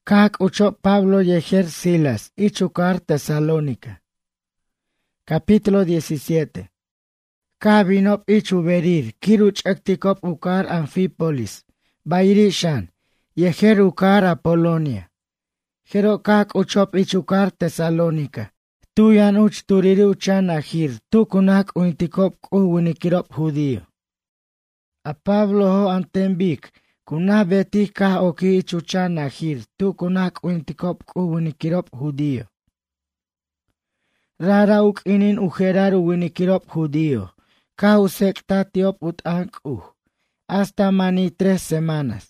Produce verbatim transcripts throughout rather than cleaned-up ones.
Kak ucho Pablo yejer Silas, ichukar Tesalónica. Capítulo diecisiete. Kabinop ichuberir, kiruch ektikop ukar Anfípolis, Bairishan, yejer ukar Apolonia. Jero kak uchop ichukar Tesalónica. Tuyan uch turiri uchan ahir, tukunak uintikop uwinikirop judío. A Pablo ho antembik, kuna beti ka oki ichuchan ahir, tukunak uintikop uwinikirop judío. Rara uk inin ujerar uwinikirop judío, ka usekta tiop utank uh, hasta mani tres semanas.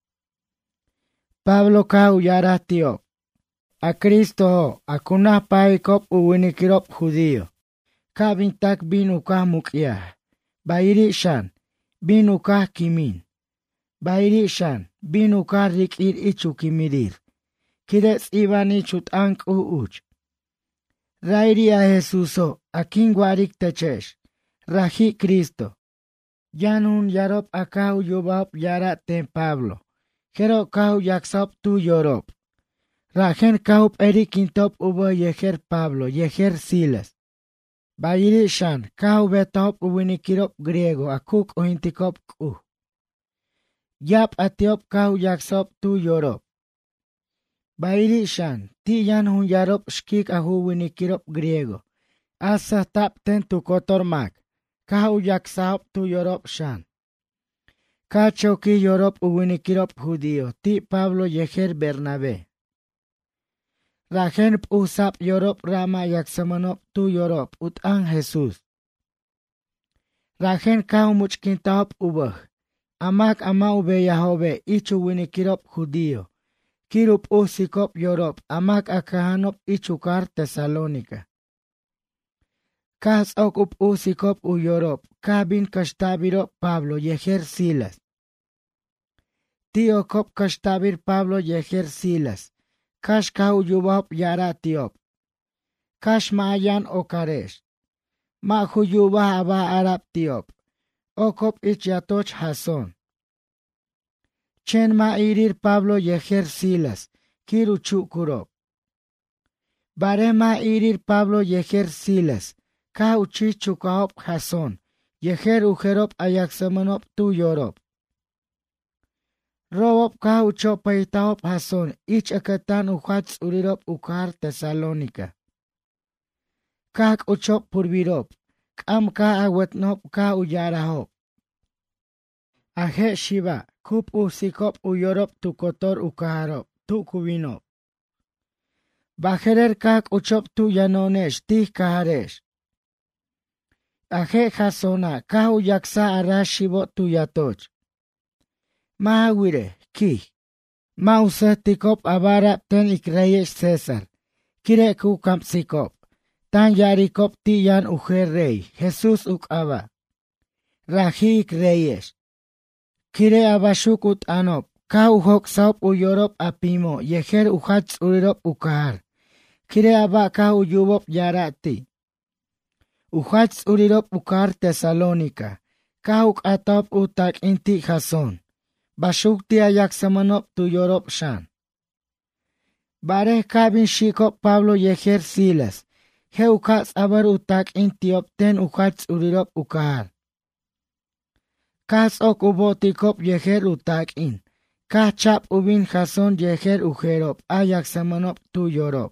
Pablo ka uyara tiop. A Cristo ho, a kuna paikop uwinikirop judío. Ka bintak bin ukah mukyah. Bairi shan, bin ukah kimin. Bairi shan, bin ukah rikir ichu kimirir. Kidets iban ichut ank uuch. Rairi a Jesuso, a kingwarik techesh. Raji Cristo. Yanun yarop akau yubab yara ten Pablo. Jero kau yaksop tu yorop. Rajen kaup erikintop ubo yejer Pablo, yejer Silas. Bairi shan, kau betop uwinikirop griego, akuk ointikop ku. Yap atiop kau yaksop tu yorop. Bairi shan, ti yan hun yarop shkik ahu winikirop griego. Asa tap ten tu kotormak, kau yaksop tu yorop shan. Ka choki yorop uwinikirop judío, ti Pablo yejer Bernabé. Rajen usap yorop rama yaksamanop tu yorop utan Jesús. Rajen kau muchkintop ubah. Amak ama ube yahobe ichu winikirop judío. Kirup usikop yorop amak akahanop ichukar Tesalónica. Kas okup usikop u yorop kabin kashtabirop Pablo yejer Silas. Tio kop kashtabir Pablo yejer Silas. Kash kau yubop yara tiop. Kash maayan okaresh. Ma huyuba aba arab tiop. Okop ichiatoch Jason. Chen ma irir Pablo yejer Silas. Kiru chukurop. Bare ma irir Pablo yejer Silas. Ka uchi chukaop Jason. Yejer ujerop ayaksamanop tu yorop. Robop ka ucho paitaop Jason, ich akatan uchats urirop ukar Tesalónica. Kak uchop purbirop, kam ka awetnop ka uyarahop. Aje shiva, kup usikop uyorop tu kotor ukaharop, tu kubinop. Bajerer kak uchop tu yanonesh, tih kaharesh. Aje Jasona, ka uyaksa arashibot tu yatoch. Mahawire, ki. Mausetikop abarap ten ikreyesh César. Kireku kampsikop. Tan yarikop tiyan ujer rey. Jesús ukaba. Raji ikreyesh. Kire abashukut anop. Ka uhok saup uyorop apimo. Yejer uhats urirop ukahar. Kire aba ka uyubop yarati. Uhats urirop ukar Tesalónica. Ka uk atop utak inti Jason. Bashukti ayaksamanop tu yorop shan. Bare kabin shikop Pablo yejer Silas. He ukats abar utak intiop ten ukats urirop ukahar. Kas ok ubotikop yejer utak in. Ka chap ubin Jason yejer ujerop ayaksamanop tu yorop.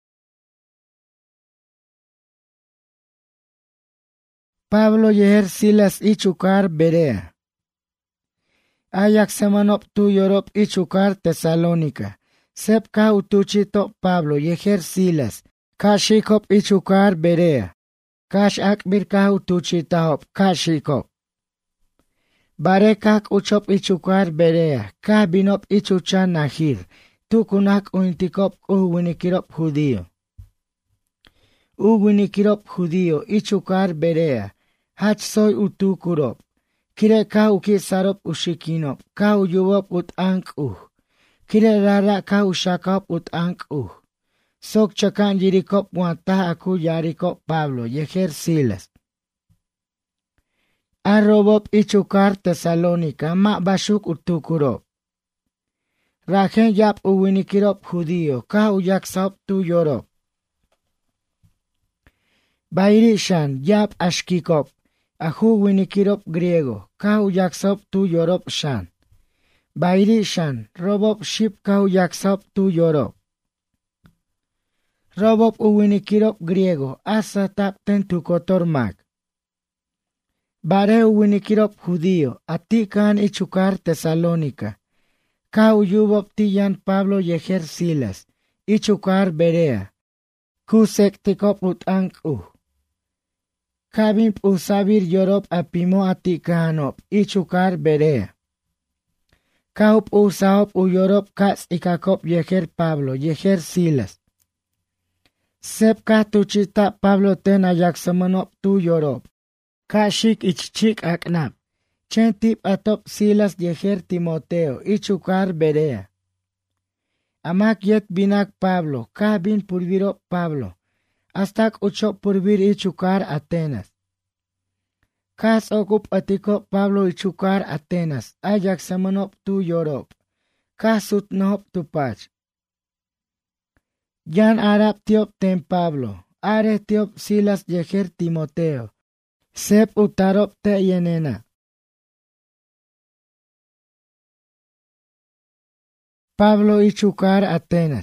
Pablo yejer Silas ichukar Berea. Ayaksamanop tu yorop ichukar Tesalónica. Sep ka utuchito Pablo yejer Silas. Ka shikop ichukar Berea. Kash akbir ka utuchitahop ka shikop. Bare kak uchop ichukar Berea. Ka binop ichuchan nahir. Tukunak uintikop uwinikirop judío. Uwinikirop judío ichukar Berea. Hach soy utukurop. Kire ka ukisarop ushikinop, ka uyubop ut ank uh. Kire rara ka ushakop ut ank uh. Sok chakan yirikop wanta aku yarikop Pablo, yejer Silas. Arrobop ichukar Tesalónica, ma bashuk utukurop. Rajen yap uwinikirop judío, ka uyaksop tu yorop. Bairishan yap ashkikop, ahu winikirop griego, ka uyaksop tu yorop shan. Bairishan robop ship ka uyaksop tu yorop. Robop uwinikirop griego, asa tapten tu kotormak. Bare uwinikirop judío, atikan ichukar Tesalónica. Ka uyubop tiyan Pablo yeher Silas, ichukar Berea. Kusektikop utank u. Kabimp usabir yorop apimo atikanop, ichukar Berea. Kaup usaop uyorop kats ikakop yeher Pablo, yeher Silas. Sepka tuchita Pablo ten ayaksamanop tu yorop. Kashik ichchik aknap. Chen tip atop Silas yeher Timoteo, ichukar Berea. Amak yet binak Pablo, ka bin purvirop Pablo. Astak uchop purvir ichukar Atenas. Kas okup atikop Pablo ichukar Atenas, ayaksamanop tu yorop. Kasut nop tu pach. Yan arap tiop ten Pablo, are tiop Silas yeher Timoteo. Sep utarop te yenena. Pablo ichukar Atenas.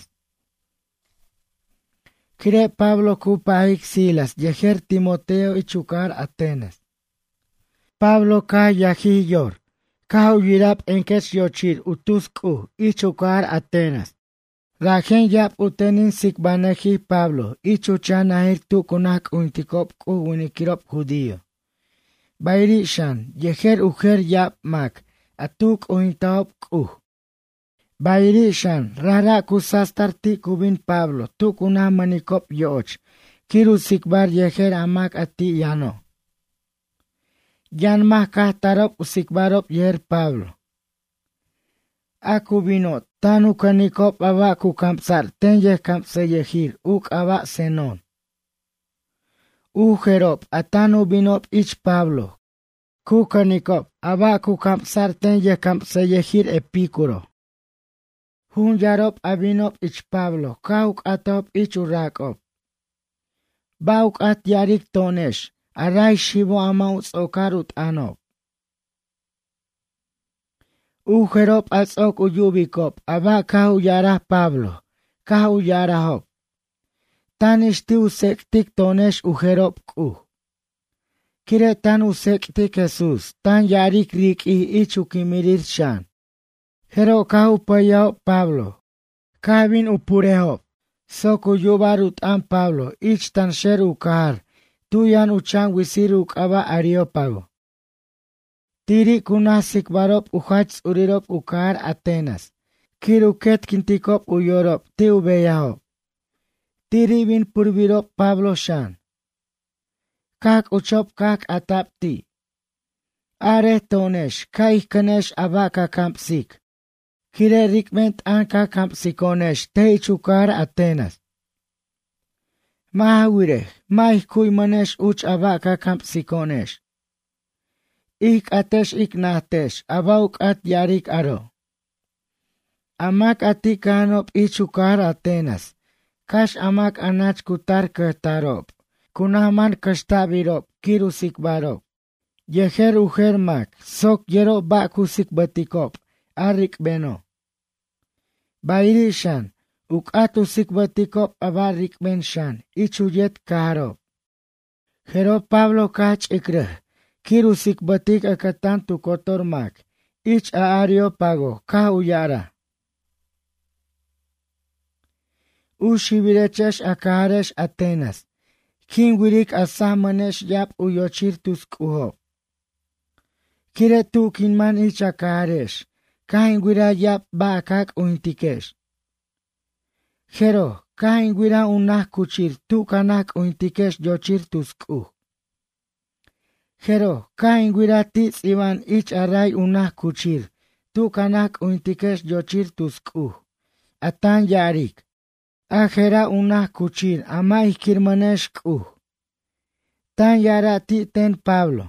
Kire Pablo kupaik Silas, yeher Timoteo ichukar Atenas. Pablo ka yahi yor, ka uyirap enkes yochir utusku ichukar Atenas. Rajen yap utenin sikbaneji Pablo, ichuchan ahir tukunak untikop ku unikirop judío. Bairishan, yeher ujer yap mak, atuk uintaop ku. Bairishan, rara kusastarti kubin Pablo, tukuna manikop yoch, kiru sikbar yeher amak ati yano. Yan mah kahtarop usikbarop yeher Pablo. Aku binot, tanu kanikop aba ku kampsar, ten yeh kampse yehir, uk aba senon. Ujerop, atanu binop ich Pablo. Ku kanikop, aba ku kampsar, ten yeh kampse yehir epicuro. Hun yarop abinop ich Pablo, kauk atop ich urakop. Bauk at yarik tonesh, aray shivo amauts okarut anop. Ujerop atzok uyubikop, aba kau yarah Pablo, kau yarahop. Tan ishti usektik tonesh ujerop ku. Kire tan usektik Jesus, tan yarik riki ichukimirir shan. Hero kau payao Pablo. Kabin upurehop. Soku yubarut an Pablo, ich tan sher ukar, tuyan uchan wisir ukaba Areópago. Tiri kunasik barop uhach urirop ukar Atenas. Kiruket kintikop uyorop, ti ubeyahop. Tiri bin purvirop Pablo shan. Kak uchop kak atapti. Are tonesh, kaikanesh abaka kampsik. Kire rikment anka kampsikonesh, te ichukar Atenas. Mahawireh, maih kuymanesh uch abaka kampsikonesh. Ik atesh ik nahtesh, abauk at yarik aro. Amak atikanop ichukar Atenas. Kash amak anach kutar kertarop. Kunaman kashtabirop, kirusik barop. Yeher ujer mak, sok yero bakusik batikop, arik beno. Bairishan, uk atusik batikop abarik benshan, ichuyet karop. Jero Pablo kach ikreh. Kirusik batik akatan tu kotormak, ich a Areópago, ka uyara. Ushibirechesh akaresh Atenas, kin wirik asamanesh yap uyochir tuskuhop. Kire tu kinman ich akaresh, kain wira yap bakak uintikesh. Jero, kain wira unah kuchir, tu kanak uintikesh yochir tuskuh. Jero, kain guiratis iban ich aray unah kuchir, tu kanak uintikesh yochir tuskuh. Atan yarik. Ajera unah kuchir, ama ikirmanesh kuh. Tan yara ti ten Pablo.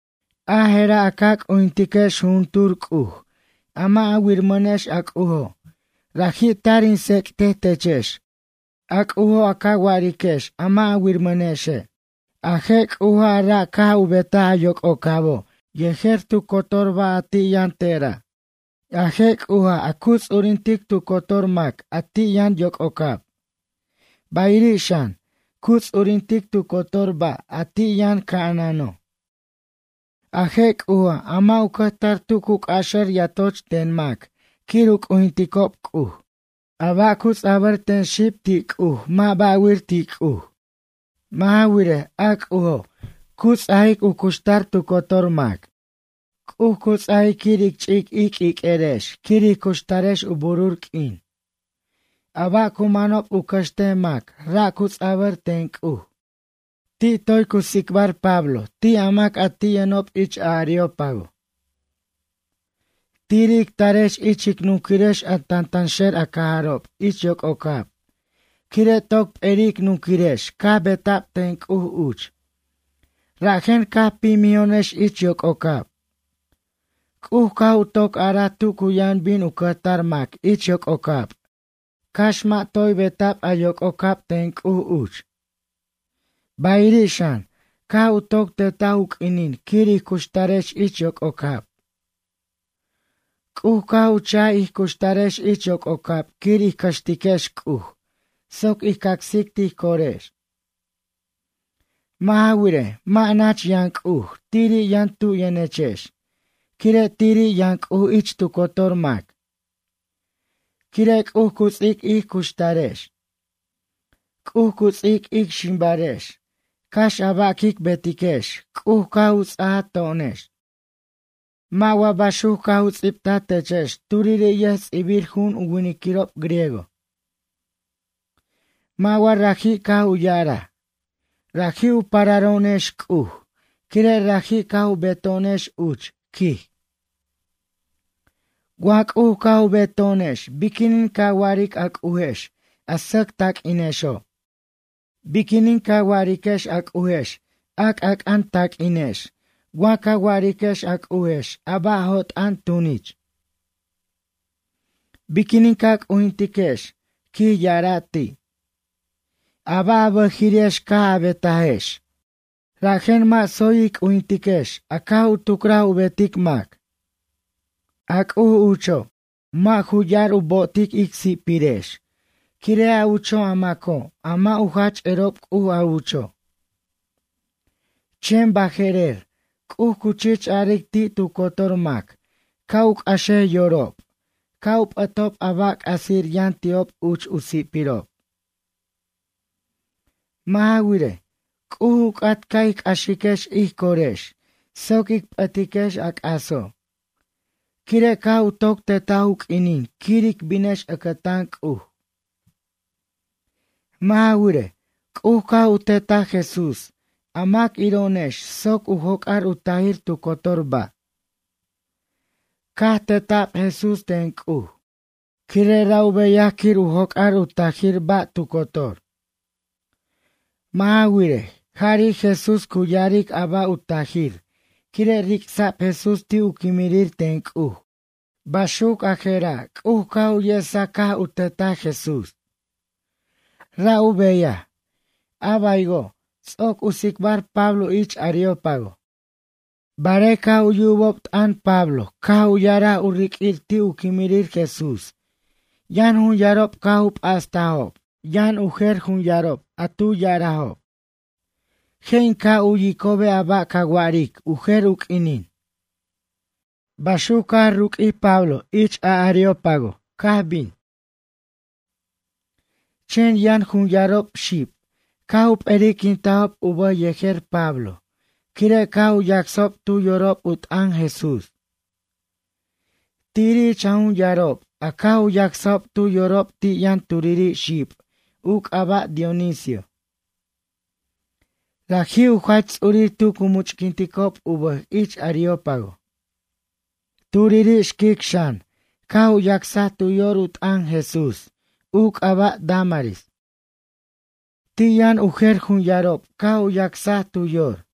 Ajera akak uintikesh huntur kuh. Ama awirmanesh akuho. Raji tarin sekte techesh. Ak uho akawarikesh ama awirmaneshe. Ajek uho ara ka ubeta yok okabo. Yeher tu kotorba ati yantera. Ajek uha akus urintik tu kotormak ati yan yok okab. Bairishan, kus urintik tu kotorba ati yan kaanano. Ajek uha ama ukatar tukuk asher yatoch tenmak. Kiruk uhintikop kuh. Abakus aberten ship tikuh, ma bawir tikuh. Mahawire ak uho, kus aik ukustar tu kotormak. Kuh kus aik kirik chik ik ik eresh, kirik kustaresh ubururk in. Abakumanop ukashtemak, rakus aberten kuh. Ti toy kusikbar Pablo, ti amak ati enop ich Areópago. Tirik taresh ichik nukiresh atantansher akaharop, ich yok okap. Kire tok erik nukiresh, ka betap tenk uh uch. Rajen ka pimionesh ich yok okap. Kuh ka utok aratu kuyan bin ukatarmak, ich yok okap. Kashma toy betap ayok okap tenk uh uch. Bairishan, ka utok tetauk inin, kiri kustaresh ich yok okap. Kuh ka ucha ich kustaresh ich yok okap, kiri kastikesh kuh. Sok ich kaksikti koresh. Mahawire, maanach yank uh, tiri yan tu yenechesh. Kire tiri yank uh ich tu kotormak. Kirek uh kutsik ich kustaresh. Kuh kutsik ich shimbaresh. Kash abakik betikesh. Kuh ka utsa tonesh. Mawa bashu ka utsipta techesh. Turire yes ibir hun uwinikirop griego. Mawa raji ka uyara. Raji upararonesh kuh. Kire raji ka ubetonesh uch. Ki. Guak uh ka ubetonesh. Bikinin ka warik ak uhesh. Asak tak inesho. Bikinin ka warikesh ak uhesh. Ak ak an tak inesh. Guaka warikesh ak uhesh. Abahot an tunich. Bikinin kak uhintikesh. Ki yarati. Aba abajiresh ka abetahesh. Rajen ma soik uintikesh. Aka utukra ubetik mak. Ak uh ucho. Ma huyar ubotik iksipiresh. Kire aucho amako. Ama uhach erop uh aucho. Chen bajerer. Kuh kuchich arik ti tu kotormak. Kauk ashe yorop. Kaup atop abak asir yantiop uch usipirop. Mahawire, kuhuk at kaik ashikesh ich koresh, sokik patikesh ak aso. Kire kau tok tetauk inin, kirik binesh akatank uh. Mahawire, kuh kau teta Jesus, amak ironesh, sok uhok ar utahir tu kotorba. Kah tetap Jesus tenk uh. Kire raubeyakir uhok ar utahir ba tu kotor. Mahawire, hari Jesus kuyarik aba utahir. Kire riksap Jesus ti ukimirir tenk uh. Bashuk ajera, kuh kau yesa kah uteta Jesus. Raubeya, abaigo, sok usikbar Pablo ich Areópago. Bare kau yubopt an Pablo, kau yara urikir ti ukimirir Jesus. Yan hun yarop kaup astahop. Yan ujer hun yarop, atu yarahop. Hen ka uyikobe aba kawarik, ujer ukinin. Bashuka ruk i Pablo, ich a Areópago, kahbin. Chen yan hun yarop ship, kaup erikintahop uba yejer Pablo. Kire kau yaksop tu yorop ut an Jesus. Tiri chaun yarop, a kau yaksop tu yorop ti yan turiri ship. Uk aba Dionisio. La hiu hats urir tu kumuchkintikop uba ich Areópago. Turiri shkikshan, kau yaksa tu yorut an Jesus. Uk aba Damaris. Tiyan ujer hun yarop, kau yaksa tu yor.